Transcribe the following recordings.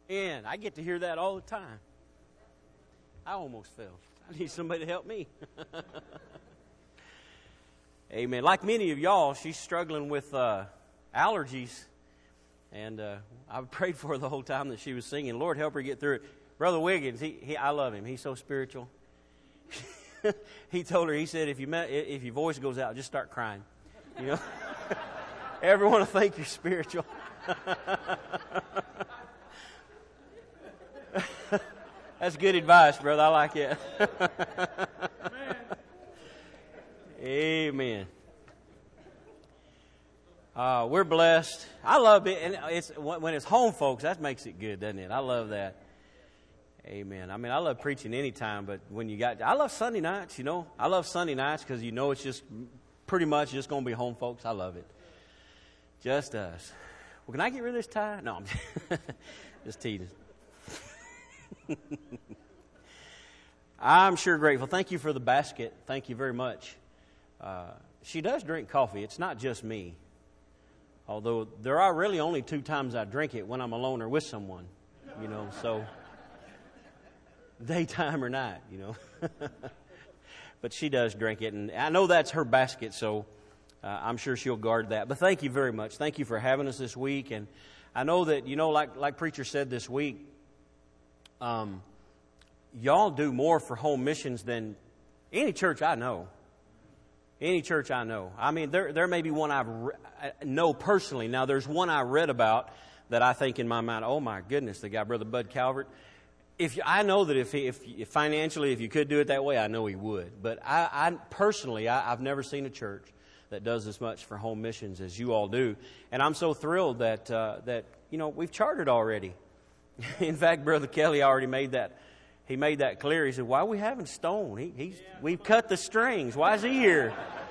And I get to hear that all the time. I almost fell. I need somebody to help me. Amen. Like many of y'all, she's struggling with allergies. And I prayed for her the whole time that she was singing. Lord, help her get through it. Brother Wiggins, I love him. He's so spiritual. He told her, he said, if your voice goes out, just start crying. You know? Everyone will think you're spiritual. That's good advice, brother. I like it. Amen. We're blessed. I love it, and when it's home, folks. That makes it good, doesn't it? I love that. Amen. I mean, I love preaching anytime, but I love Sunday nights. You know, I love Sunday nights because you know it's just pretty much just going to be home, folks. I love it. Just us. Well, can I get rid of this tie? No, I'm just teasing. I'm sure grateful. Thank you for the basket. Thank you very much. She does drink coffee. It's not just me. Although there are really only 2 times I drink it, when I'm alone or with someone. You know, so daytime or night, you know. But she does drink it, and I know that's her basket, so I'm sure she'll guard that. But thank you very much. Thank you for having us this week. And I know that, you know, like Preacher said this week, y'all do more for home missions than any church I know. Any church I know. I mean, there may be one I know personally. Now, there's one I read about that I think in my mind, oh my goodness, the guy, Brother Bud Calvert. I know that if financially, if you could do it that way, I know he would. But I personally, I've never seen a church that does as much for home missions as you all do. And I'm so thrilled that you know, we've chartered already. In fact, Brother Kelly already made that. He made that clear. He said, "Why are we having Stone? We've cut the strings. Why is he here?"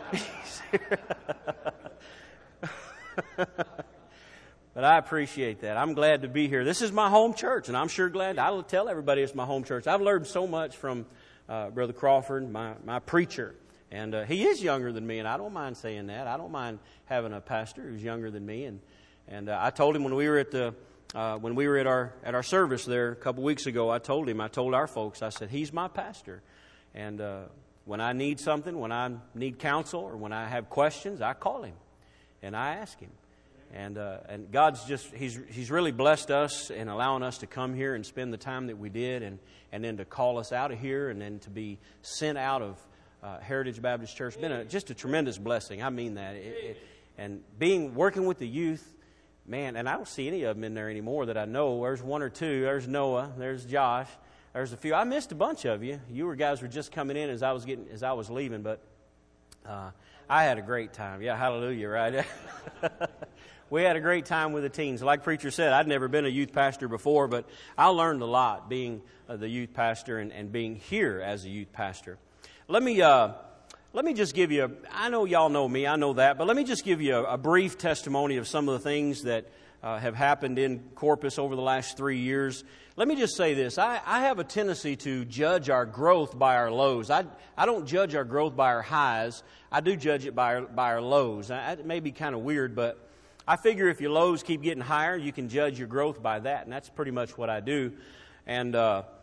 But I appreciate that. I'm glad to be here. This is my home church, and I'm sure glad. I will tell everybody it's my home church. I've learned so much from Brother Crawford, my preacher. And he is younger than me, and I don't mind saying that. I don't mind having a pastor who's younger than me. And I told him when we were at our service there a couple weeks ago, I told our folks, I said, he's my pastor. And when I need something, when I need counsel, or when I have questions, I call him and I ask him. And God's He's really blessed us in allowing us to come here and spend the time that we did, and then to call us out of here, and then to be sent out of Heritage Baptist Church. It's been just a tremendous blessing. I mean that. And working with the youth, man, and I don't see any of them in there anymore that I know. There's 1 or 2. There's Noah. There's Josh. There's a few. I missed a bunch of you. You guys were just coming in as I was leaving, but I had a great time. Yeah, hallelujah, right? We had a great time with the teens. Like Preacher said, I'd never been a youth pastor before, but I learned a lot being the youth pastor and being here as a youth pastor. Let me just give you, I know y'all know me, I know that, but let me just give you a brief testimony of some of the things that have happened in Corpus over the last 3 years. Let me just say this. I have a tendency to judge our growth by our lows. I don't judge our growth by our highs. I do judge it by our lows. It may be kind of weird, but I figure if your lows keep getting higher, you can judge your growth by that, and that's pretty much what I do. And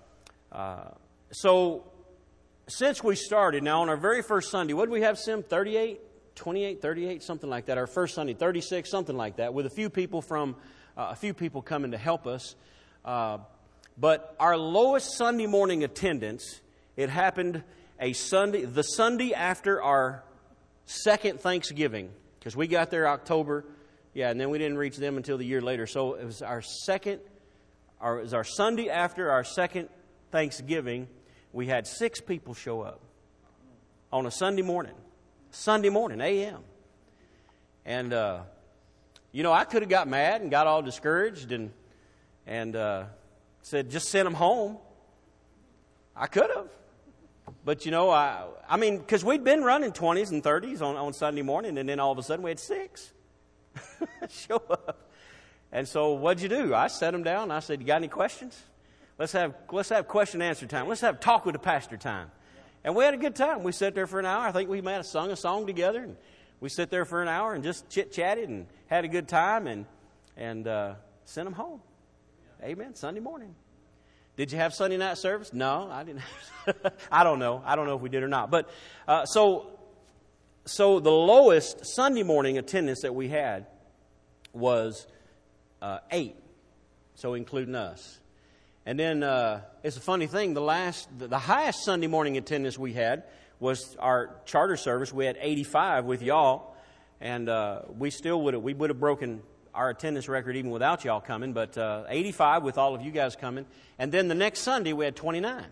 so since we started, now on our very first Sunday, what did we have, Sim? 28, 38, something like that. Our first Sunday, 36, something like that, with a few people coming to help us. But our lowest Sunday morning attendance, it happened the Sunday after our second Thanksgiving, because we got there October. Yeah, and then we didn't reach them until the year later. So it was our Sunday after our second Thanksgiving. We had 6 people show up on a Sunday morning, a.m. And you know, I could have got mad and got all discouraged and said, just send them home. I could have. But, you know, I mean, because we'd been running 20s and 30s on Sunday morning, and then all of a sudden we had 6 show up. And so what'd you do? I set them down and I said, you got any questions? Let's have question and answer time. Let's have talk with the pastor time. And we had a good time. We sat there for an hour. I think we might have sung a song together. And we sat there for an hour and just chit-chatted and had a good time and sent them home. Amen. Sunday morning. Did you have Sunday night service? No, I didn't. I don't know. I don't know if we did or not. But so the lowest Sunday morning attendance that we had was 8. So including us. And then it's a funny thing. The highest Sunday morning attendance we had was our charter service. We had 85 with y'all, and we would have broken our attendance record even without y'all coming. But 85 with all of you guys coming, and then the next Sunday we had 29.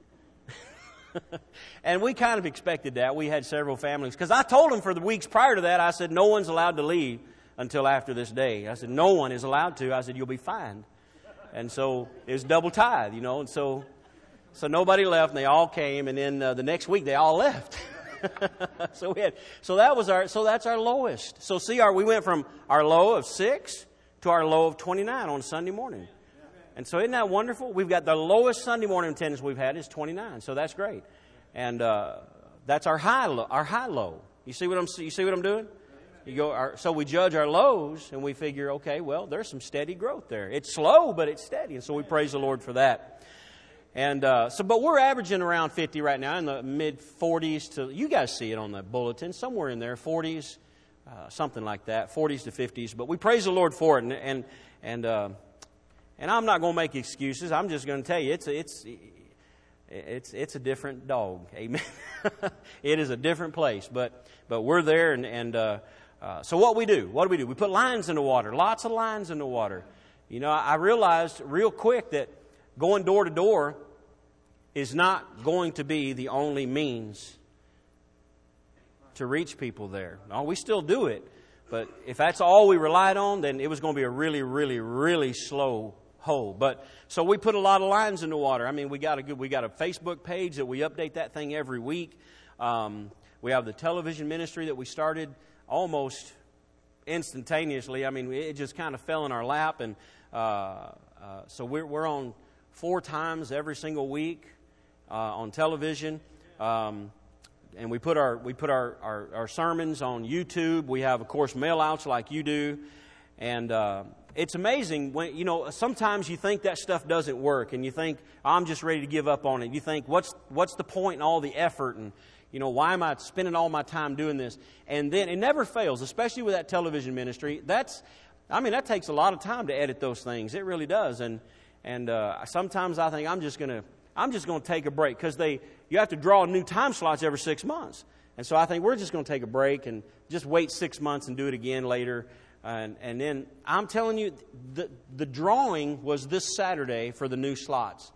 And we kind of expected that. We had several families because I told them for the weeks prior to that. I said no one's allowed to leave until after this day. I said no one is allowed to. I said you'll be fined. And so it was double tithe, and so nobody left, and they all came, and then the next week they all left. So that's our lowest. So see, we went from our low of 6 to our low of 29 on Sunday morning. And so isn't that wonderful? We've got the lowest Sunday morning attendance we've had is 29. So that's great, and that's our high low. You see what I'm doing? So we judge our lows and we figure, okay, well, there's some steady growth there. It's slow, but it's steady. And so we praise the Lord for that. And but we're averaging around 50 right now, in the mid 40s you guys see it on the bulletin, somewhere in there, 40s, something like that, 40s to 50s. But we praise the Lord for it. And I'm not going to make excuses. I'm just going to tell you, it's a different dog. Amen. It is a different place, but we're there so what do? We put lines in the water, lots of lines in the water. I realized real quick that going door to door is not going to be the only means to reach people there. No, we still do it, but if that's all we relied on, then it was going to be a really, really, really slow hole. But so we put a lot of lines in the water. I mean, we got a Facebook page that we update that thing every week. We have the television ministry that we started almost instantaneously. I mean, it just kind of fell in our lap, and so we're on 4 times every single week on television, and we put our sermons on YouTube. We have, of course, mail-outs like you do, and it's amazing when sometimes you think that stuff doesn't work, and you think I'm just ready to give up on it. You think what's the point in all the effort, and why am I spending all my time doing this? And then it never fails, especially with that television ministry. That takes a lot of time to edit those things. It really does. And sometimes I think I'm just going to take a break because you have to draw new time slots every 6 months. And so I think we're just going to take a break and just wait 6 months and do it again later. And then I'm telling you, the drawing was this Saturday for the new slots.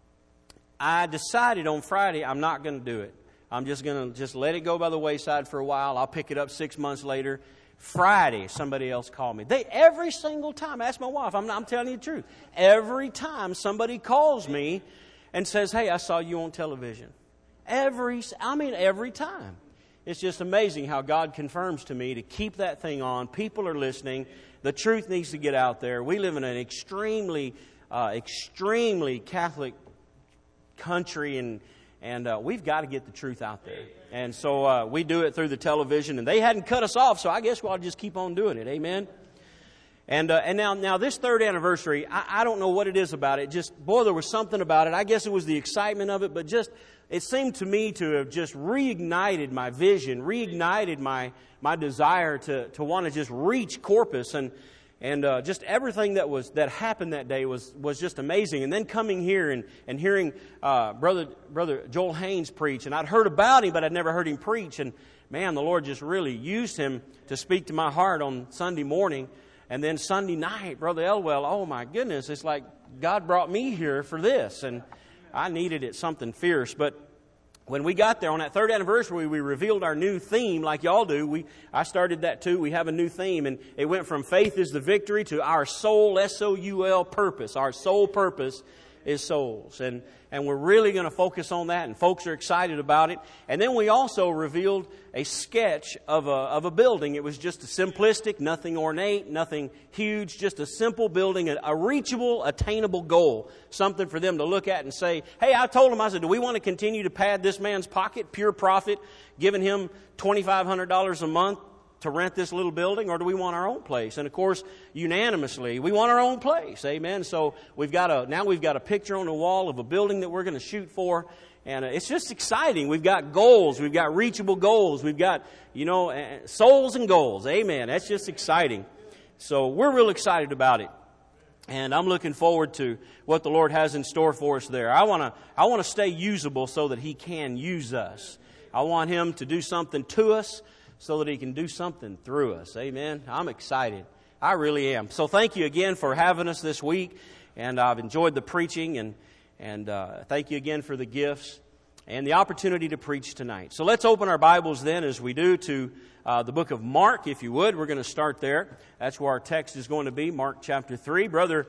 I decided on Friday I'm not going to do it. I'm just going to let it go by the wayside for a while. I'll pick it up 6 months later. Friday, somebody else called me. Every single time, I ask my wife, I'm telling you the truth. Every time somebody calls me and says, hey, I saw you on television. Every time. It's just amazing how God confirms to me to keep that thing on. People are listening. The truth needs to get out there. We live in an extremely Catholic country, and we've got to get the truth out there. And so we do it through the television, and they hadn't cut us off, so I guess we'll just keep on doing it. Amen. And now this 3rd anniversary, I don't know what it is about it. There was something about it. I guess it was the excitement of it, but it seemed to me to have just reignited my vision, reignited my desire to want to just reach Corpus, and just everything that happened that day was just amazing. And then coming here and hearing Brother Joel Haynes preach, and I'd heard about him, but I'd never heard him preach. And man, the Lord just really used him to speak to my heart on Sunday morning. And then Sunday night, Brother Elwell, oh my goodness, it's like God brought me here for this. And I needed it, something fierce. But when we got there on that 3rd anniversary, we revealed our new theme like y'all do. I started that too. We have a new theme, and it went from faith is the victory to our soul, S-O-U-L, purpose. Our sole purpose is souls. And we're really going to focus on that, and folks are excited about it. And then we also revealed a sketch of a building. It was just a simplistic, nothing ornate, nothing huge, just a simple building, a reachable, attainable goal. Something for them to look at and say, hey, I told them, I said, do we want to continue to pad this man's pocket, pure profit, giving him $2,500 a month to rent this little building, or do we want our own place? And of course, unanimously, we want our own place. Amen. So now we've got a picture on the wall of a building that we're going to shoot for. And it's just exciting. We've got goals. We've got reachable goals. We've got, souls and goals. Amen. That's just exciting. So we're real excited about it. And I'm looking forward to what the Lord has in store for us there. I want to stay usable so that He can use us. I want Him to do something to us so that He can do something through us. Amen. I'm excited. I really am. So thank you again for having us this week. And I've enjoyed the preaching, and thank you again for the gifts and the opportunity to preach tonight. So let's open our Bibles then, as we do, to the book of Mark, if you would. We're going to start there. That's where our text is going to be, Mark chapter 3. Brother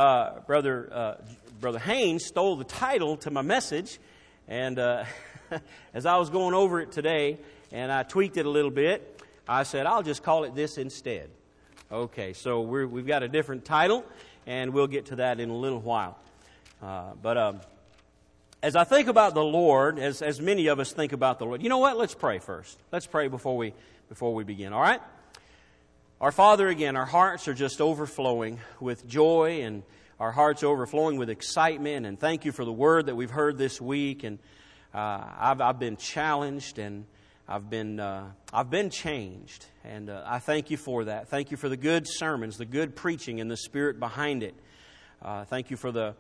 Haynes stole the title to my message, and as I was going over it today, and I tweaked it a little bit, I said, I'll just call it this instead. Okay, so we've got a different title, and we'll get to that in a little while. But as I think about the Lord, as many of us think about the Lord, you know what? Let's pray first. Let's pray before we begin, all right? Our Father, again, our hearts are just overflowing with joy, and our hearts overflowing with excitement, and thank you for the word that we've heard this week. And I've been challenged, and I've been changed, and I thank you for that. Thank you for the good sermons, the good preaching, and the Spirit behind it. Thank you for the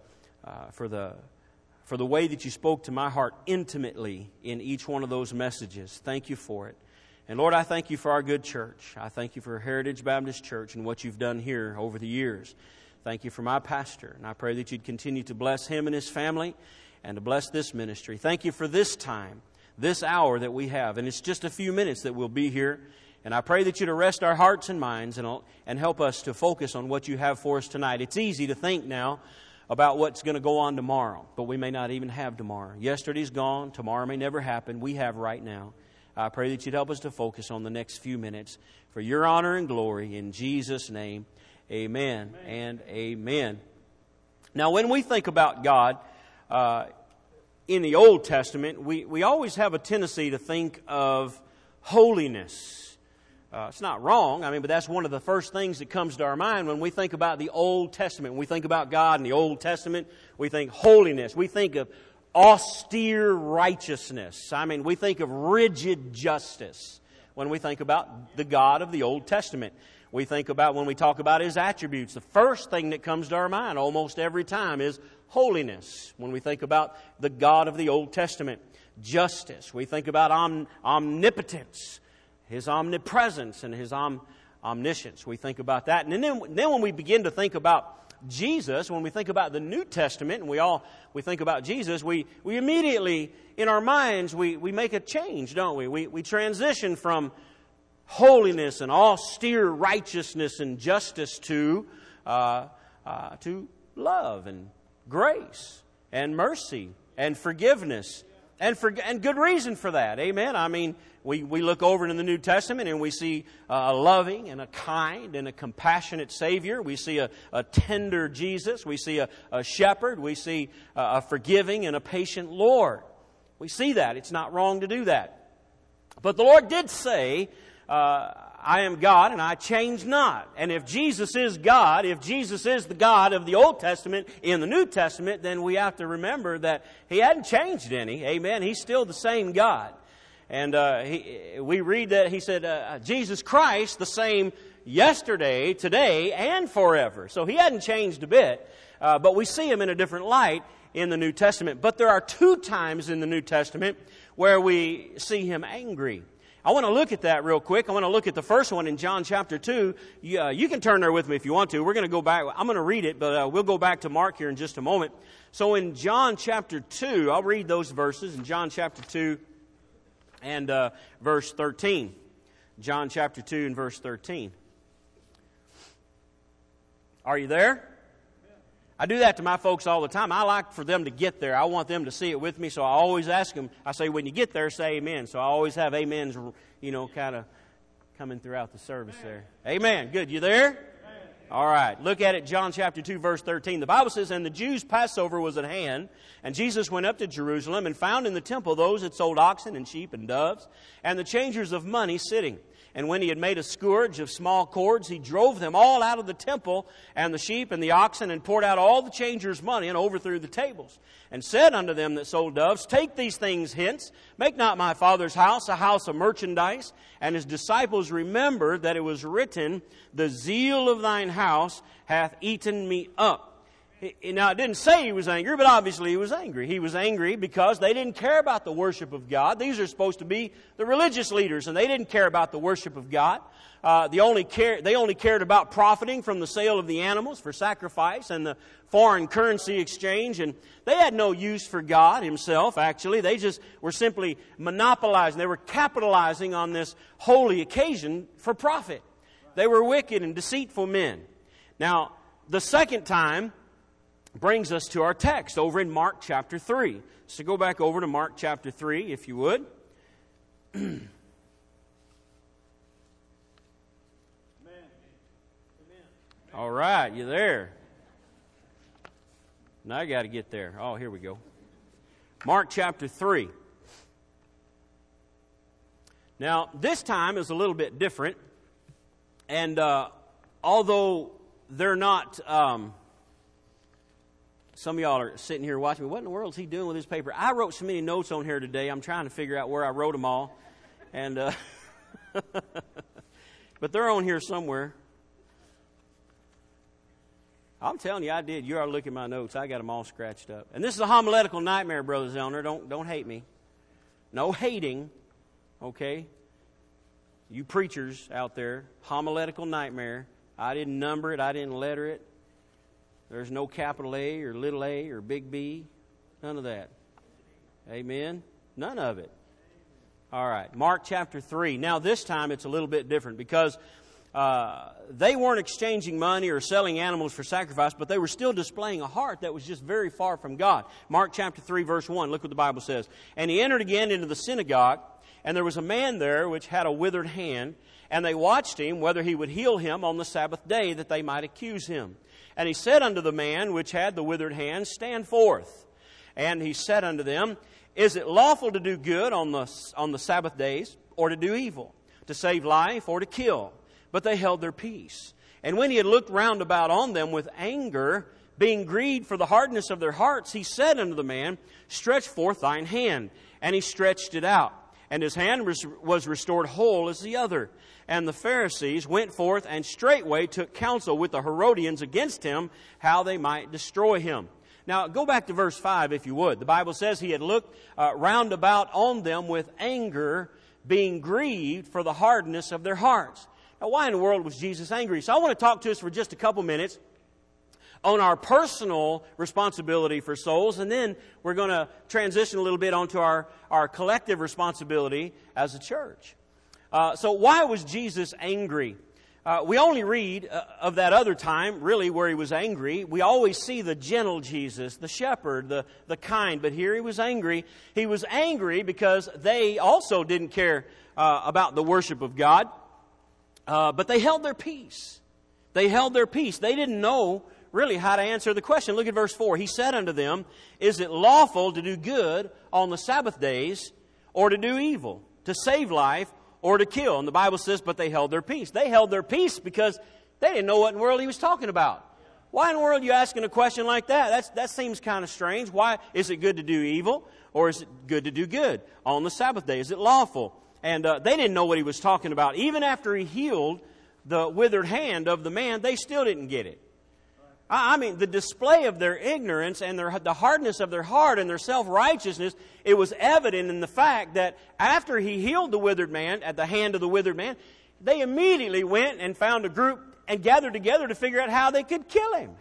way that you spoke to my heart intimately in each one of those messages. Thank you for it. And Lord, I thank you for our good church. I thank you for Heritage Baptist Church and what you've done here over the years. Thank you for my pastor, and I pray that you'd continue to bless him and his family and to bless this ministry. Thank you for this time, this hour that we have, and it's just a few minutes that we'll be here. And I pray that you'd arrest our hearts and minds and help us to focus on what you have for us tonight. It's easy to think now about what's going to go on tomorrow, but we may not even have tomorrow. Yesterday's gone. Tomorrow may never happen. We have right now. I pray that you'd help us to focus on the next few minutes for your honor and glory. In Jesus' name, amen and amen. Now, when we think about God in the Old Testament, we always have a tendency to think of holiness. It's not wrong, but that's one of the first things that comes to our mind when we think about the Old Testament. When we think about God in the Old Testament, we think holiness. We think of austere righteousness. We think of rigid justice when we think about the God of the Old Testament. We think about, when we talk about His attributes, the first thing that comes to our mind almost every time is holiness. When we think about the God of the Old Testament, justice. We think about omnipotence, His omnipresence, and His omniscience. We think about that. And then when we begin to think about Jesus, when we think about the New Testament, and we think about Jesus, we immediately, in our minds, we make a change, don't we? We transition from holiness and austere righteousness and justice to love and grace and mercy and forgiveness. And good reason for that. Amen. We look over in the New Testament and we see a loving and a kind and a compassionate Savior. We see a tender Jesus. We see a shepherd. We see a forgiving and a patient Lord. We see that. It's not wrong to do that. But the Lord did say, I am God and I change not. And if Jesus is God, if Jesus is the God of the Old Testament in the New Testament, then we have to remember that He hadn't changed any. Amen. He's still the same God. And we read that He said, Jesus Christ, the same yesterday, today, and forever. So He hadn't changed a bit, but we see Him in a different light in the New Testament. But there are two times in the New Testament where we see Him angry. I want to look at that real quick. I want to look at the first one in John chapter 2. You can turn there with me if you want to. We're going to go back. I'm going to read it, but we'll go back to Mark here in just a moment. So in John chapter 2, I'll read those verses in John chapter 2 and verse 13. John chapter 2 and verse 13. Are you there? I do that to my folks all the time. I like for them to get there. I want them to see it with me, so I always ask them. I say, when you get there, say amen. So I always have amens, kind of coming throughout the service there. Amen. Good. You there? All right, look at it, John chapter 2, verse 13. The Bible says, "And the Jews' Passover was at hand, and Jesus went up to Jerusalem and found in the temple those that sold oxen and sheep and doves, and the changers of money sitting. And when he had made a scourge of small cords, he drove them all out of the temple, and the sheep and the oxen, and poured out all the changers' money, and overthrew the tables. And said unto them that sold doves, Take these things hence, make not my Father's house a house of merchandise. And his disciples remembered that it was written, The zeal of thine house hath eaten me up." Now, it didn't say he was angry, but obviously he was angry. He was angry because they didn't care about the worship of God. These are supposed to be the religious leaders, and they didn't care about the worship of God. They only cared about profiting from the sale of the animals for sacrifice and the foreign currency exchange. And they had no use for God Himself, actually. They just were simply monopolizing. They were capitalizing on this holy occasion for profit. They were wicked and deceitful men. Now, the second time brings us to our text over in Mark chapter 3. So go back over to Mark chapter 3, if you would. All right, you there? Now I got to get there. Oh, here we go. Mark chapter 3. Now, this time is a little bit different. And although they're not... some of y'all are sitting here watching me. What in the world is he doing with his paper? I wrote so many notes on here today. I'm trying to figure out where I wrote them all. And but they're on here somewhere. I'm telling you, I did. You ought to look at my notes. I got them all scratched up. And this is a homiletical nightmare, Brother Zellner. Don't hate me. No hating, okay? You preachers out there, homiletical nightmare. I didn't number it. I didn't letter it. There's no capital A or little a or big B. None of that. Amen? None of it. All right. Mark chapter 3. Now this time it's a little bit different because they weren't exchanging money or selling animals for sacrifice, but they were still displaying a heart that was just very far from God. Mark chapter 3 verse 1. Look what the Bible says. "And he entered again into the synagogue, and there was a man there which had a withered hand, and they watched him whether he would heal him on the Sabbath day, that they might accuse him. And he said unto the man which had the withered hand, Stand forth. And he said unto them, Is it lawful to do good on the Sabbath days, or to do evil, to save life, or to kill? But they held their peace. And when he had looked round about on them with anger, being grieved for the hardness of their hearts, he said unto the man, Stretch forth thine hand. And he stretched it out. And his hand was restored whole as the other. And the Pharisees went forth and straightway took counsel with the Herodians against him, how they might destroy him." Now, go back to verse 5, if you would. The Bible says he had looked round about on them with anger, being grieved for the hardness of their hearts. Now, why in the world was Jesus angry? So I want to talk to us for just a couple minutes on our personal responsibility for souls, and then we're going to transition a little bit onto our collective responsibility as a church. So why was Jesus angry? We only read of that other time, really, where he was angry. We always see the gentle Jesus, the shepherd, the kind. But here he was angry. He was angry because they also didn't care about the worship of God. But they held their peace. They held their peace. They didn't know really how to answer the question. Look at verse 4. He said unto them, Is it lawful to do good on the Sabbath days, or to do evil, to save life, or to kill? And the Bible says, but they held their peace. They held their peace because they didn't know what in the world he was talking about. Why in the world are you asking a question like that? That seems kind of strange. Why is it good to do evil, or is it good to do good on the Sabbath day? Is it lawful? And they didn't know what he was talking about. Even after he healed the withered hand of the man, they still didn't get it. I mean, the display of their ignorance and the hardness of their heart and their self-righteousness, it was evident in the fact that after he healed the withered man, at the hand of the withered man, they immediately went and found a group and gathered together to figure out how they could kill him.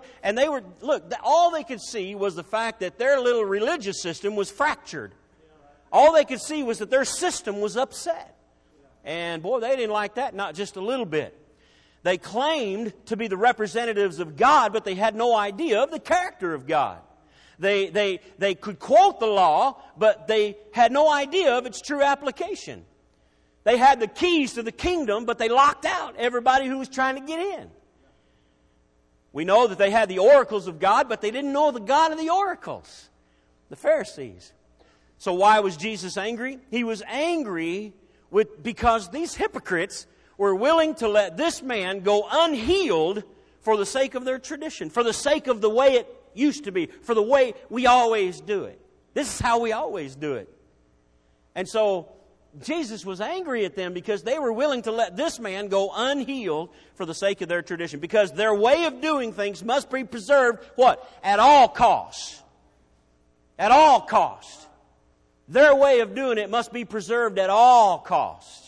All they could see was the fact that their little religious system was fractured. All they could see was that their system was upset. And boy, they didn't like that, not just a little bit. They claimed to be the representatives of God, but they had no idea of the character of God. They could quote the law, but they had no idea of its true application. They had the keys to the kingdom, but they locked out everybody who was trying to get in. We know that they had the oracles of God, but they didn't know the God of the oracles, the Pharisees. So why was Jesus angry? He was angry because these hypocrites were willing to let this man go unhealed for the sake of their tradition, for the sake of the way it used to be, for the way we always do it. This is how we always do it. And so Jesus was angry at them because they were willing to let this man go unhealed for the sake of their tradition. Because their way of doing things must be preserved, what? At all costs. At all costs. Their way of doing it must be preserved at all costs.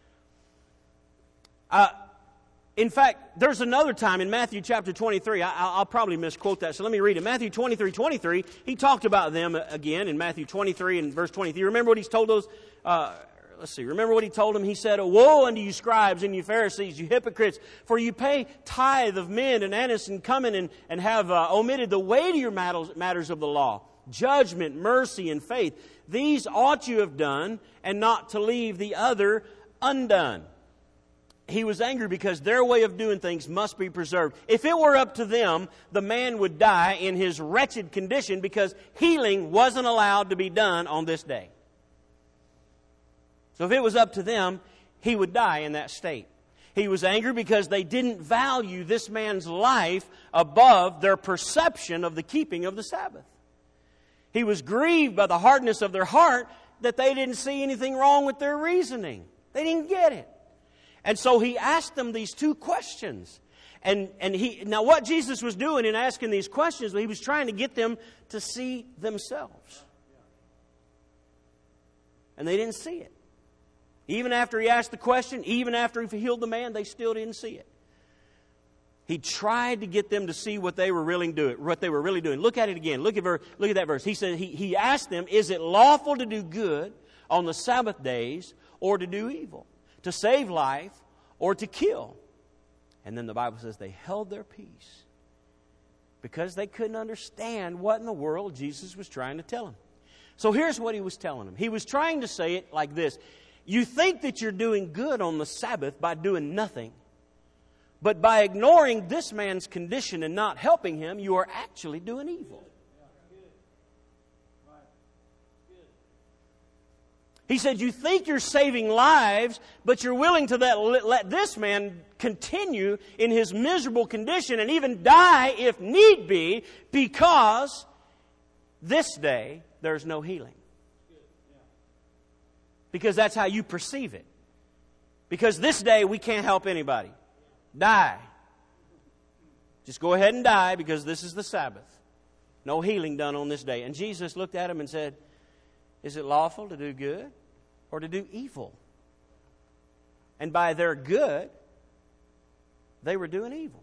In fact, there's another time in Matthew chapter 23. I'll probably misquote that, so let me read it. Matthew 23:23, he talked about them again in Matthew 23 and verse 23. Remember what he's told those... Remember what he told them? He said, "Woe unto you scribes and you Pharisees, you hypocrites, for you pay tithe of mint and anise and cumin and have omitted the weightier matters of the law, judgment, mercy, and faith. These ought you have done, and not to leave the other undone." He was angry because their way of doing things must be preserved. If it were up to them, the man would die in his wretched condition because healing wasn't allowed to be done on this day. So if it was up to them, he would die in that state. He was angry because they didn't value this man's life above their perception of the keeping of the Sabbath. He was grieved by the hardness of their heart that they didn't see anything wrong with their reasoning. They didn't get it. And so he asked them these two questions. Now what Jesus was doing in asking these questions, he was trying to get them to see themselves. And they didn't see it. Even after he asked the question, even after he healed the man, they still didn't see it. He tried to get them to see what they were really doing. Look at it again. Look at that verse. He said he asked them, "Is it lawful to do good on the Sabbath days or to do evil? To save life or to kill?" And then the Bible says they held their peace because they couldn't understand what in the world Jesus was trying to tell them. So here's what he was telling them. He was trying to say it like this. You think that you're doing good on the Sabbath by doing nothing. But by ignoring this man's condition and not helping him, you are actually doing evil. He said, you think you're saving lives, but you're willing to let this man continue in his miserable condition and even die if need be, because this day there's no healing. Because that's how you perceive it. Because this day we can't help anybody. Die. Just go ahead and die because this is the Sabbath. No healing done on this day. And Jesus looked at him and said, is it lawful to do good or to do evil? And by their good, they were doing evil.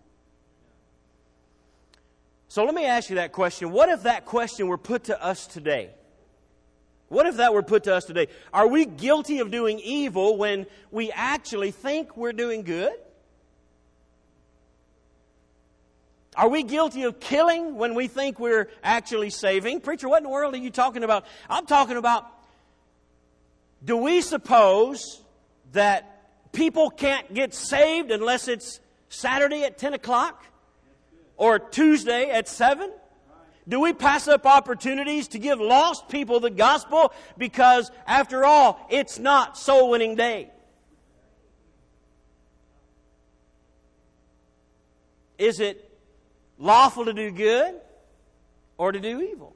So let me ask you that question. What if that question were put to us today? What if that were put to us today? Are we guilty of doing evil when we actually think we're doing good? Are we guilty of killing when we think we're actually saving? Preacher, what in the world are you talking about? I'm talking about, do we suppose that people can't get saved unless it's Saturday at 10 o'clock? Or Tuesday at 7? Do we pass up opportunities to give lost people the gospel because, after all, it's not soul winning day? Is it lawful to do good or to do evil?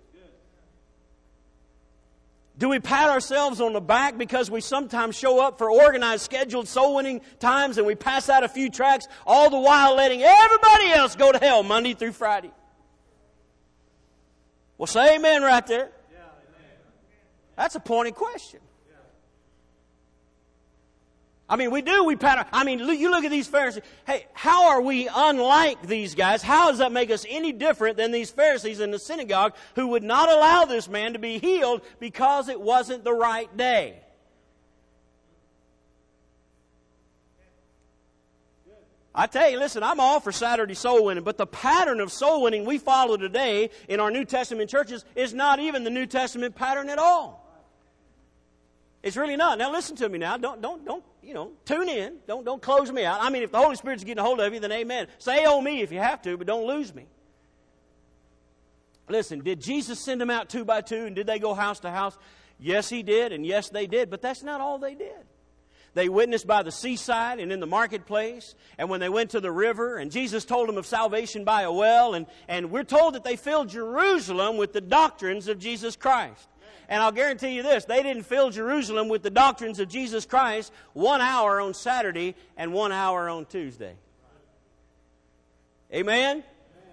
Do we pat ourselves on the back because we sometimes show up for organized, scheduled soul-winning times and we pass out a few tracts, all the while letting everybody else go to hell Monday through Friday? Well, say amen right there. That's a pointed question. I mean, we pat our... you look at these Pharisees. Hey, how are we unlike these guys? How does that make us any different than these Pharisees in the synagogue who would not allow this man to be healed because it wasn't the right day? I tell you, listen, I'm all for Saturday soul winning, but the pattern of soul winning we follow today in our New Testament churches is not even the New Testament pattern at all. It's really not. Now listen to me now. Don't, tune in. Don't close me out. I mean, if the Holy Spirit's getting a hold of you, then amen. Say oh me if you have to, but don't lose me. Listen, did Jesus send them out 2 by 2, and did they go house to house? Yes, He did, and yes, they did. But that's not all they did. They witnessed by the seaside and in the marketplace, and when they went to the river, and Jesus told them of salvation by a well, and we're told that they filled Jerusalem with the doctrines of Jesus Christ. And I'll guarantee you this, they didn't fill Jerusalem with the doctrines of Jesus Christ 1 hour on Saturday and 1 hour on Tuesday. Amen?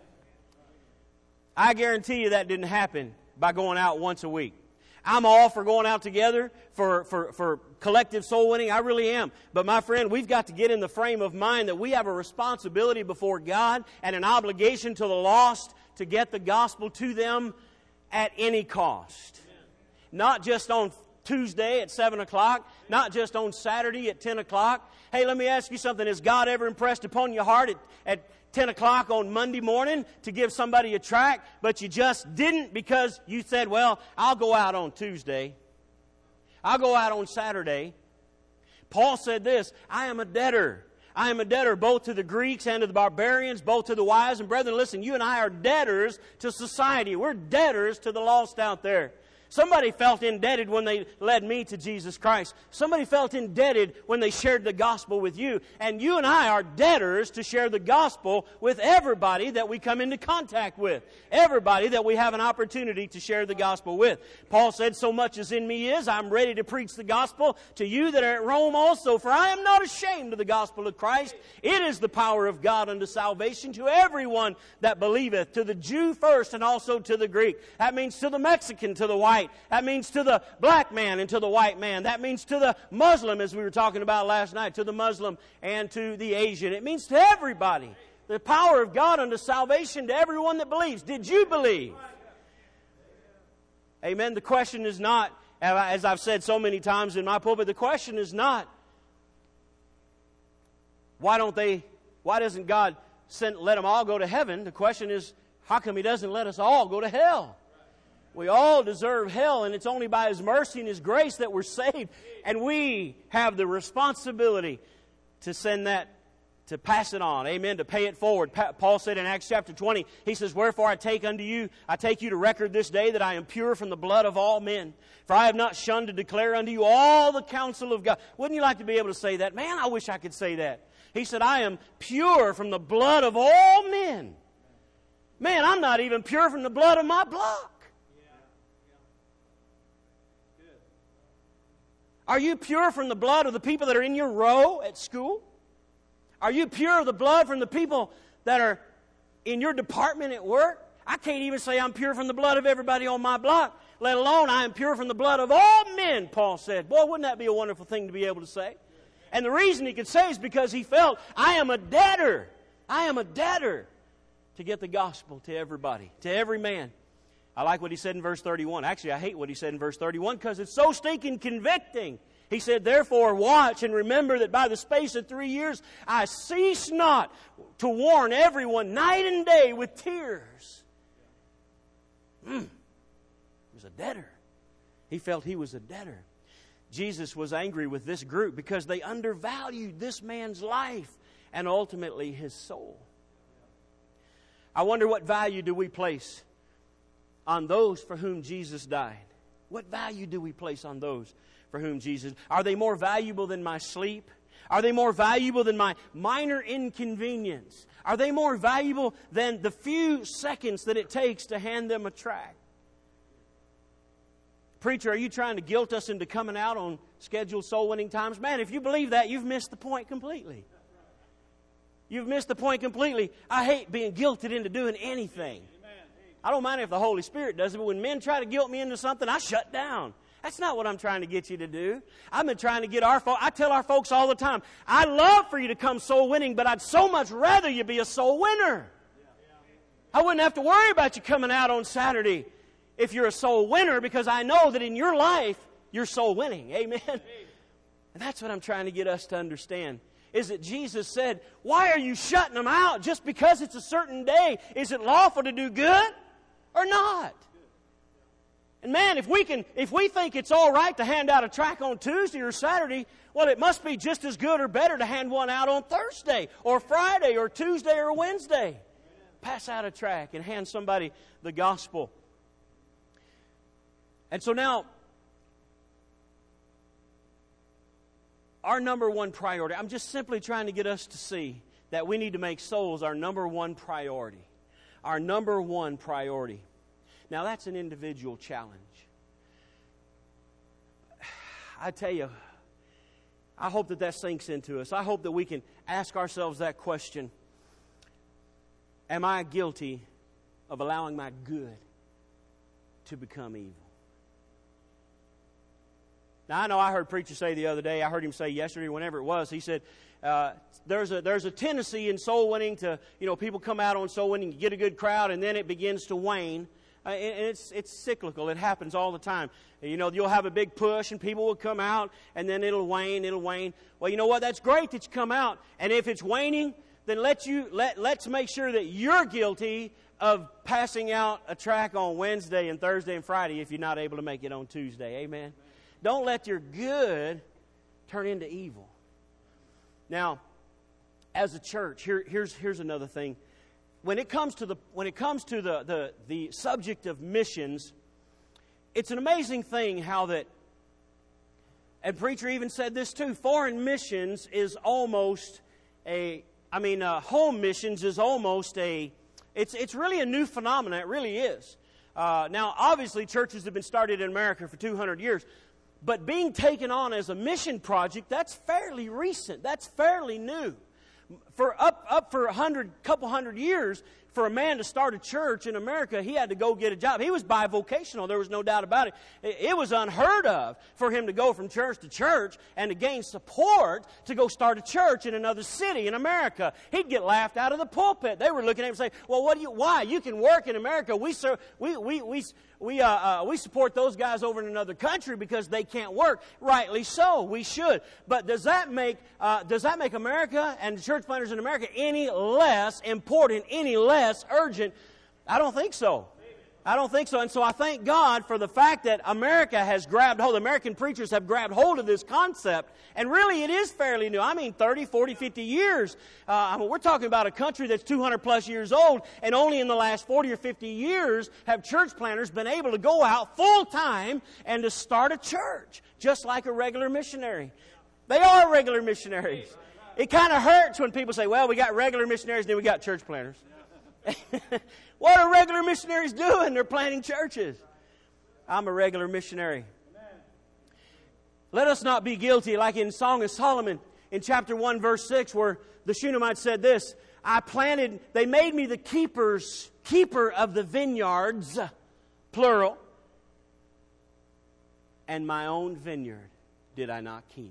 I guarantee you that didn't happen by going out once a week. I'm all for going out together for collective soul winning. I really am. But my friend, we've got to get in the frame of mind that we have a responsibility before God and an obligation to the lost to get the gospel to them at any cost. Not just on Tuesday at 7 o'clock, not just on Saturday at 10 o'clock. Hey, let me ask you something. Has God ever impressed upon your heart at 10 o'clock on Monday morning to give somebody a tract, but you just didn't because you said, well, I'll go out on Tuesday. I'll go out on Saturday. Paul said this, I am a debtor. I am a debtor both to the Greeks and to the barbarians, both to the wise. And brethren, listen, you and I are debtors to society. We're debtors to the lost out there. Somebody felt indebted when they led me to Jesus Christ. Somebody felt indebted when they shared the gospel with you. And you and I are debtors to share the gospel with everybody that we come into contact with. Everybody that we have an opportunity to share the gospel with. Paul said, so much as in me is, I'm ready to preach the gospel to you that are at Rome also. For I am not ashamed of the gospel of Christ. It is the power of God unto salvation to everyone that believeth. To the Jew first and also to the Greek. That means to the Mexican, to the white. That means to the black man and to the white man. That means to the Muslim, as we were talking about last night, to the Muslim and to the Asian. It means to everybody. The power of God unto salvation to everyone that believes. Did you believe? Amen. The question is not, as I've said so many times in my pulpit, the question is not, why doesn't God let them all go to heaven? The question is, how come He doesn't let us all go to hell? We all deserve hell, and it's only by His mercy and His grace that we're saved. And we have the responsibility to send that, to pass it on. Amen. To pay it forward. Paul said in Acts chapter 20, he says, wherefore I take you to record this day that I am pure from the blood of all men. For I have not shunned to declare unto you all the counsel of God. Wouldn't you like to be able to say that? Man, I wish I could say that. He said, I am pure from the blood of all men. Man, I'm not even pure from the blood of my block. Are you pure from the blood of the people that are in your row at school? Are you pure of the blood from the people that are in your department at work? I can't even say I'm pure from the blood of everybody on my block, let alone I am pure from the blood of all men, Paul said. Boy, wouldn't that be a wonderful thing to be able to say? And the reason he could say is because he felt, I am a debtor. I am a debtor to get the gospel to everybody, to every man. I like what he said in verse 31. Actually, I hate what he said in verse 31 because it's so stinking convicting. He said, therefore watch and remember that by the space of 3 years I cease not to warn everyone night and day with tears. He was a debtor. He felt he was a debtor. Jesus was angry with this group because they undervalued this man's life and ultimately his soul. I wonder what value do we place on those for whom Jesus died? What value do we place on those for whom Jesus? Are they more valuable than my sleep? Are they more valuable than my minor inconvenience? Are they more valuable than the few seconds that it takes to hand them a tract? Preacher, are you trying to guilt us into coming out on scheduled soul winning times? Man, if you believe that, you've missed the point completely. You've missed the point completely. I hate being guilted into doing anything. I don't mind if the Holy Spirit does it, but when men try to guilt me into something, I shut down. That's not what I'm trying to get you to do. I've been trying to get our folks. I tell our folks all the time, I love for you to come soul winning, but I'd so much rather you be a soul winner. I wouldn't have to worry about you coming out on Saturday if you're a soul winner, because I know that in your life, you're soul winning. Amen? And that's what I'm trying to get us to understand. Is that Jesus said, why are you shutting them out just because it's a certain day? Is it lawful to do good or not? And man, if we think it's all right to hand out a tract on Tuesday or Saturday, well, it must be just as good or better to hand one out on Thursday or Friday or Tuesday or Wednesday. Pass out a tract and hand somebody the gospel. And so now, our number one priority, I'm just simply trying to get us to see that we need to make souls our number one priority. Our number one priority. Now, that's an individual challenge. I tell you, I hope that sinks into us. I hope that we can ask ourselves that question. Am I guilty of allowing my good to become evil? Now, I know I heard a preacher say the other day, I heard him say yesterday, whenever it was, he said, there's a tendency in soul winning to, people come out on soul winning, you get a good crowd, and then it begins to wane. And it's cyclical. It happens all the time. You'll have a big push, and people will come out, and then it'll wane. Well, you know what? That's great that you come out. And if it's waning, then let's make sure that you're guilty of passing out a tract on Wednesday and Thursday and Friday if you're not able to make it on Tuesday. Amen? Don't let your good turn into evil. Now, as a church, here's another thing. When it comes to the subject of missions, it's an amazing thing how that, and preacher even said this too, foreign missions is almost home missions is almost it's really a new phenomenon. It really is. Now, obviously, churches have been started in America for 200 years. But being taken on as a mission project, that's fairly recent. That's fairly new. For up for couple hundred years, for a man to start a church in America, he had to go get a job. He was bivocational. There was no doubt about it. It was unheard of for him to go from church to church and to gain support to go start a church in another city in America. He'd get laughed out of the pulpit. They were looking at him and say, "Well, why? You can work in America. We support those guys over in another country because they can't work." Rightly so. We should. But does that make America and the church planters in America any less important, any less urgent? I don't think so. I don't think so. And so I thank God for the fact that America has grabbed hold, American preachers have grabbed hold of this concept. And really it is fairly new. 30, 40, 50 years. We're talking about a country that's 200 plus years old, and only in the last 40 or 50 years have church planters been able to go out full time and to start a church, just like a regular missionary. They are regular missionaries. It kind of hurts when people say, "Well, we got regular missionaries and then we got church planters." What are regular missionaries doing? They're planting churches. I'm a regular missionary. Let us not be guilty, like in Song of Solomon in chapter 1, verse 6, where the Shunammite said this, they made me the keeper of the vineyards, plural, and my own vineyard did I not keep.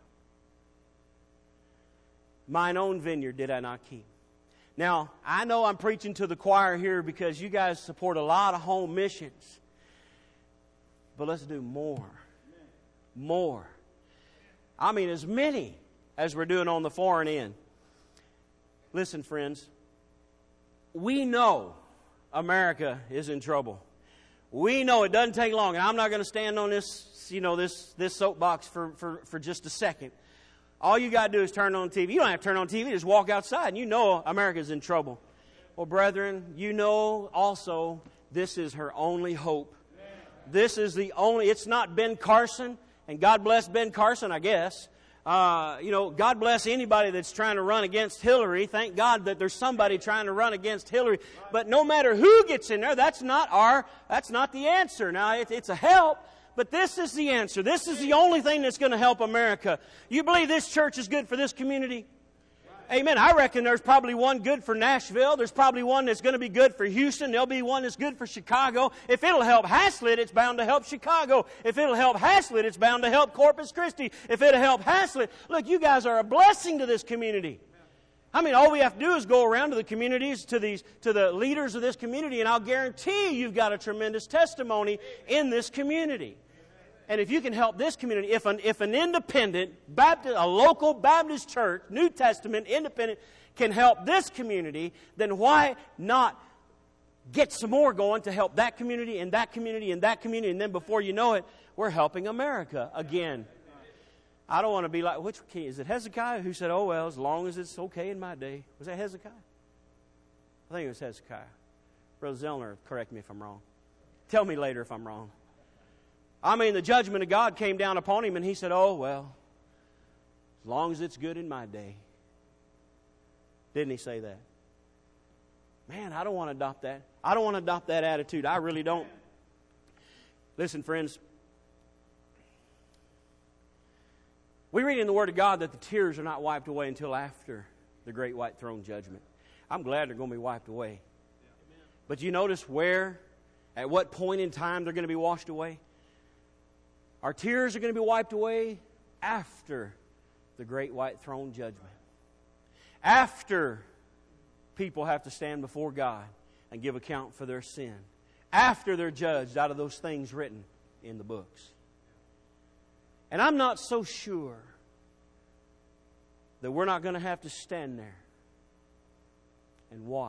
Mine own vineyard did I not keep. Now, I know I'm preaching to the choir here because you guys support a lot of home missions. But let's do more. More. As many as we're doing on the foreign end. Listen, friends. We know America is in trouble. We know it doesn't take long. And I'm not going to stand on this soapbox for just a second. All you got to do is turn on TV. You don't have to turn on TV. Just walk outside and you know America's in trouble. Well, brethren, you know also this is her only hope. This is the only, it's not Ben Carson, and God bless Ben Carson, I guess. God bless anybody that's trying to run against Hillary. Thank God that there's somebody trying to run against Hillary. But no matter who gets in there, that's not the answer. Now, it's a help. But this is the answer. This is the only thing that's going to help America. You believe this church is good for this community? Amen. I reckon there's probably one good for Nashville. There's probably one that's going to be good for Houston. There'll be one that's good for Chicago. If it'll help Haslett, it's bound to help Chicago. If it'll help Haslett, it's bound to help Corpus Christi. If it'll help Haslett, look, you guys are a blessing to this community. All we have to do is go around to the communities, to the leaders of this community, and I'll guarantee you've got a tremendous testimony in this community. And if you can help this community, if an independent Baptist, a local Baptist church, New Testament independent, can help this community, then why not get some more going to help that community and that community and that community. And then before you know it, we're helping America again. I don't want to be like, which king? Is it Hezekiah who said, oh, well, as long as it's okay in my day? Was that Hezekiah? I think it was Hezekiah. Brother Zellner, correct me if I'm wrong. Tell me later if I'm wrong. I mean, the judgment of God came down upon him, and he said, oh, well, as long as it's good in my day. Didn't he say that? Man, I don't want to adopt that. I don't want to adopt that attitude. I really don't. Listen, friends. We read in the Word of God that the tears are not wiped away until after the great white throne judgment. I'm glad they're going to be wiped away. But you notice where, at what point in time they're going to be washed away? Our tears are going to be wiped away after the great white throne judgment. After people have to stand before God and give account for their sin. After they're judged out of those things written in the books. And I'm not so sure that we're not going to have to stand there and watch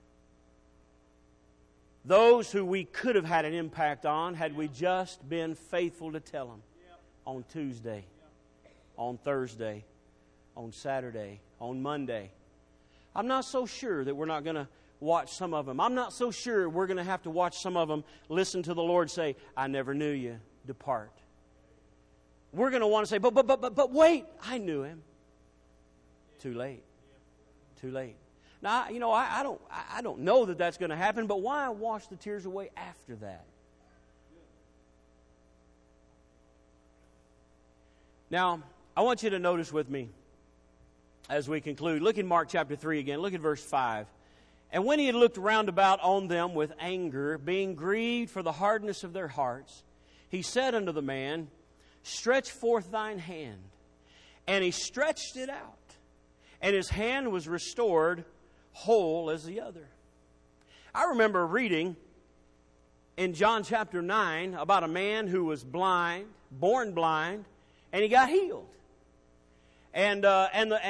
those who we could have had an impact on had we just been faithful to tell them on Tuesday, on Thursday, on Saturday, on Monday. I'm not so sure that we're not going to watch some of them. I'm not so sure we're going to have to watch some of them listen to the Lord say, I never knew you, depart. We're going to want to say, but wait, I knew him. Too late. Too late. Now, you know, I don't know that that's going to happen, but why wash the tears away after that? Now, I want you to notice with me as we conclude. Look in Mark chapter 3 again. Look at verse 5. And when he had looked round about on them with anger, being grieved for the hardness of their hearts, he said unto the man, stretch forth thine hand. And he stretched it out. And his hand was restored whole as the other. I remember reading in John chapter 9 about a man who was blind, born blind, and he got healed. And the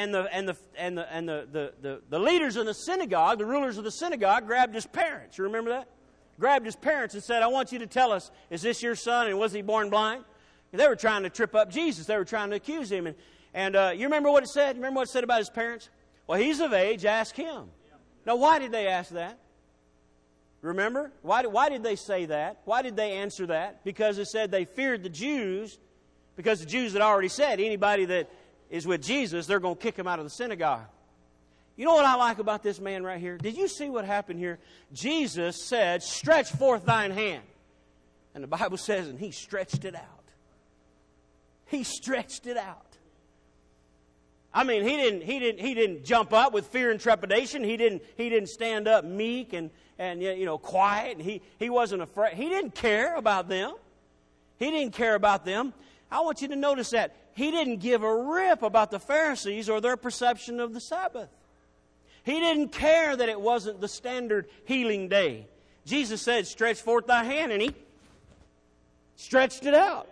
leaders in the synagogue, the rulers of the synagogue, grabbed his parents. You remember that? Grabbed his parents and said, I want you to tell us, is this your son and was he born blind? And they were trying to trip up Jesus. They were trying to accuse him. And you remember what it said? Remember what it said about his parents? Well, he's of age, ask him. Now, why did they ask that? Remember? Why did they say that? Why did they answer that? Because it said they feared the Jews, because the Jews had already said anybody that is with Jesus, they're going to kick him out of the synagogue. You know what I like about this man right here? Did you see what happened here? Jesus said, stretch forth thine hand. And the Bible says, and he stretched it out. He stretched it out. I mean, he didn't jump up with fear and trepidation. He didn't stand up meek and quiet. And he wasn't afraid. He didn't care about them. He didn't care about them. I want you to notice that he didn't give a rip about the Pharisees or their perception of the Sabbath. He didn't care that it wasn't the standard healing day. Jesus said, stretch forth thy hand, and he stretched it out.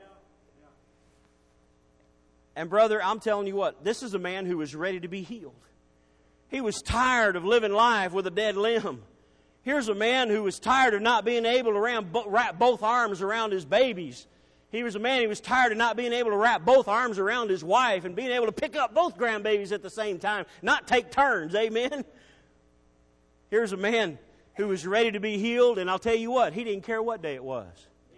And brother, I'm telling you what, this is a man who was ready to be healed. He was tired of living life with a dead limb. Here's a man who was tired of not being able to wrap both arms around his babies. He was a man who was tired of not being able to wrap both arms around his wife and being able to pick up both grandbabies at the same time, not take turns, amen? Here's a man who was ready to be healed, and I'll tell you what, he didn't care what day it was.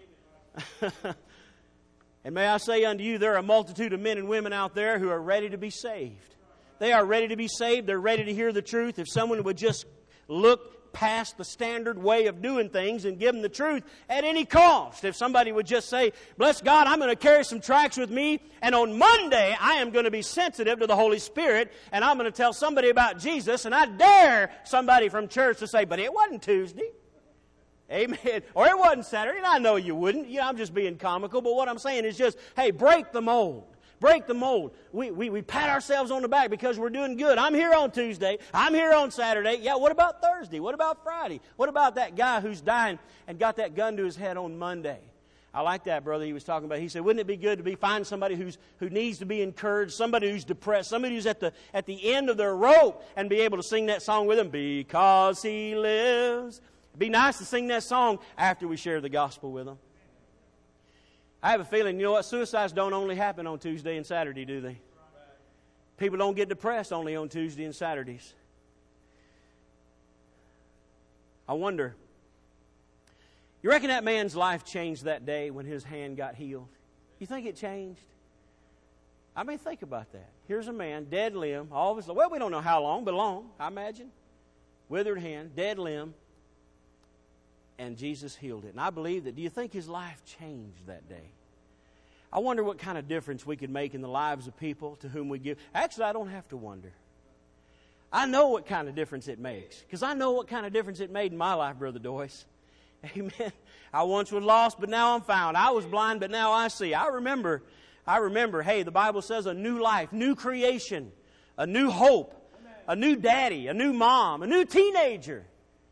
And may I say unto you, there are a multitude of men and women out there who are ready to be saved. They are ready to be saved. They're ready to hear the truth. If someone would just look past the standard way of doing things and give them the truth at any cost. If somebody would just say, bless God, I'm going to carry some tracts with me, and on Monday I am going to be sensitive to the Holy Spirit, and I'm going to tell somebody about Jesus, and I dare somebody from church to say, but it wasn't Tuesday. Amen. Or it wasn't Saturday, and I know you wouldn't. I'm just being comical, but what I'm saying is just, hey, break the mold. Break the mold. We pat ourselves on the back because we're doing good. I'm here on Tuesday. I'm here on Saturday. Yeah, what about Thursday? What about Friday? What about that guy who's dying and got that gun to his head on Monday? I like that, brother, he was talking about. He said, wouldn't it be good to find somebody who needs to be encouraged, somebody who's depressed, somebody who's at the end of their rope, and be able to sing that song with him, because he lives. It'd be nice to sing that song after we share the gospel with them. I have a feeling, you know what, suicides don't only happen on Tuesday and Saturday, do they? People don't get depressed only on Tuesday and Saturdays. I wonder, you reckon that man's life changed that day when his hand got healed? You think it changed? I mean, think about that. Here's a man, dead limb, all of his life. Well, we don't know how long, but long, I imagine. Withered hand, dead limb, and Jesus healed it. And I believe that, do you think his life changed that day? I wonder what kind of difference we could make in the lives of people to whom we give. Actually, I don't have to wonder. I know what kind of difference it makes, because I know what kind of difference it made in my life, Brother Doyce. Amen. I once was lost, but now I'm found. I was blind, but now I see. I remember, hey, the Bible says a new life, new creation, a new hope, a new daddy, a new mom, a new teenager.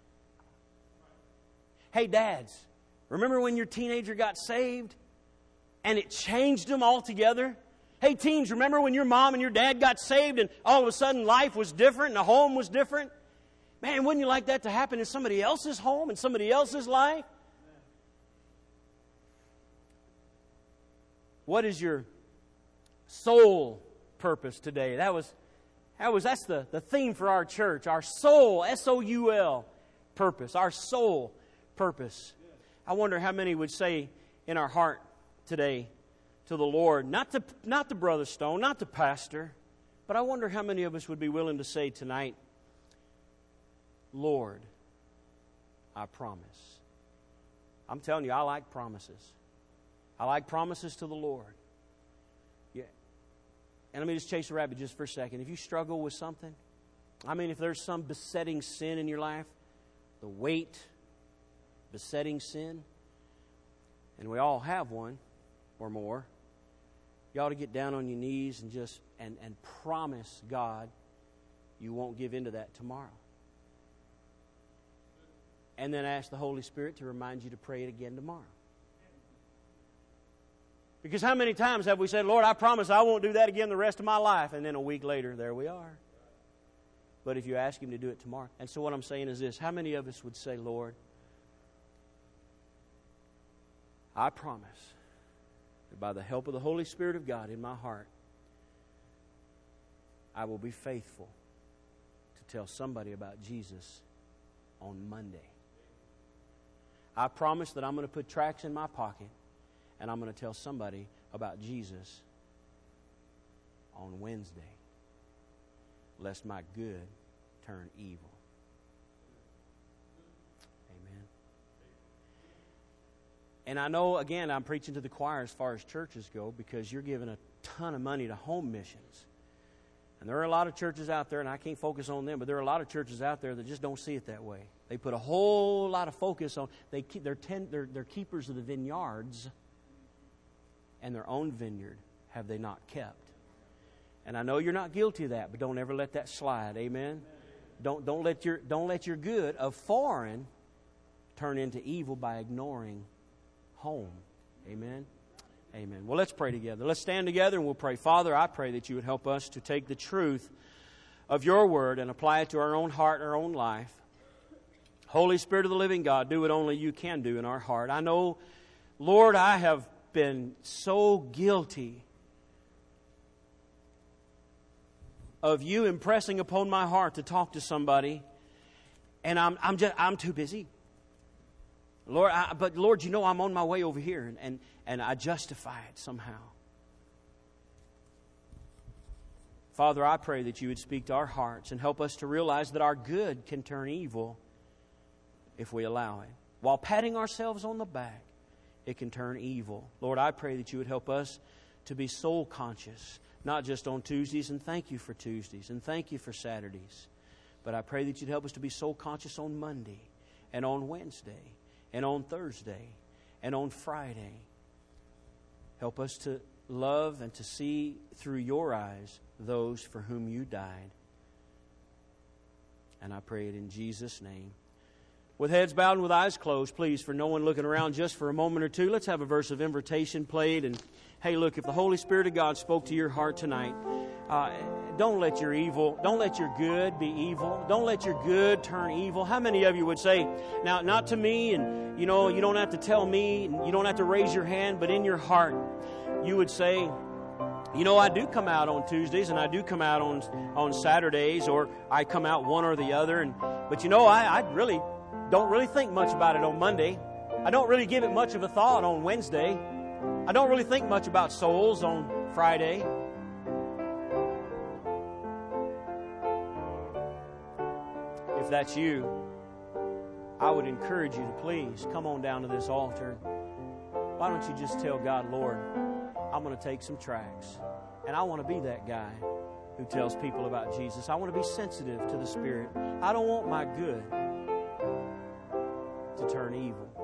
Hey, dads, remember when your teenager got saved and it changed them altogether? Hey, teens, remember when your mom and your dad got saved and all of a sudden life was different and the home was different? Man, wouldn't you like that to happen in somebody else's home and somebody else's life? What is your soul purpose today? That's the theme for our church. Our soul, S-O-U-L, purpose. Our soul purpose. I wonder how many would say in our heart today to the Lord, not to Brother Stone, not to Pastor, but I wonder how many of us would be willing to say tonight, Lord, I promise. I'm telling you, I like promises. I like promises to the Lord. Yeah. And let me just chase a rabbit just for a second. If you struggle with something, I mean, if there's some besetting sin in your life, the weight, besetting sin, and we all have one or more, you ought to get down on your knees and just and promise God you won't give into that tomorrow. And then ask the Holy Spirit to remind you to pray it again tomorrow. Because how many times have we said, Lord, I promise I won't do that again the rest of my life, and then a week later, there we are. But if you ask Him to do it tomorrow. And so what I'm saying is this, how many of us would say, Lord, I promise that by the help of the Holy Spirit of God in my heart, I will be faithful to tell somebody about Jesus on Monday. I promise that I'm going to put tracts in my pocket and I'm going to tell somebody about Jesus on Wednesday, lest my good turn evil. Amen. And I know, again, I'm preaching to the choir as far as churches go because you're giving a ton of money to home missions. And there are a lot of churches out there, and I can't focus on them, but there are a lot of churches out there that just don't see it that way. They put a whole lot of focus on, they're keepers of the vineyards, and their own vineyard have they not kept. And I know you're not guilty of that, but don't ever let that slide. Amen? Don't let your good of foreign turn into evil by ignoring home. Amen? Amen. Well, let's pray together. Let's stand together and we'll pray. Father, I pray that you would help us to take the truth of your word and apply it to our own heart and our own life. Holy Spirit of the living God, do what only you can do in our heart. I know, Lord, I have been so guilty of you impressing upon my heart to talk to somebody, and I'm too busy. Lord, but Lord, you know I'm on my way over here, and I justify it somehow. Father, I pray that you would speak to our hearts and help us to realize that our good can turn evil if we allow it. While patting ourselves on the back, it can turn evil. Lord, I pray that you would help us to be soul conscious, not just on Tuesdays, and thank you for Tuesdays, and thank you for Saturdays. But I pray that you'd help us to be soul conscious on Monday, and on Wednesday, and on Thursday, and on Friday. Help us to love and to see through your eyes those for whom you died. And I pray it in Jesus' name. With heads bowed and with eyes closed, please, for no one looking around just for a moment or two, let's have a verse of invitation played. And hey, look, if the Holy Spirit of God spoke to your heart tonight, don't let your good be evil. Don't let your good turn evil. How many of you would say, now, not to me, and you don't have to tell me, and you don't have to raise your hand, but in your heart, you would say, I do come out on Tuesdays, and I do come out on Saturdays, or I come out one or the other, but I really don't think much about it on Monday. I don't really give it much of a thought on Wednesday. I don't really think much about souls on Friday. If that's you, I would encourage you to please come on down to this altar. Why don't you just tell God, Lord, I'm going to take some tracts, and I want to be that guy who tells people about Jesus. I want to be sensitive to the Spirit. I don't want my good to turn evil.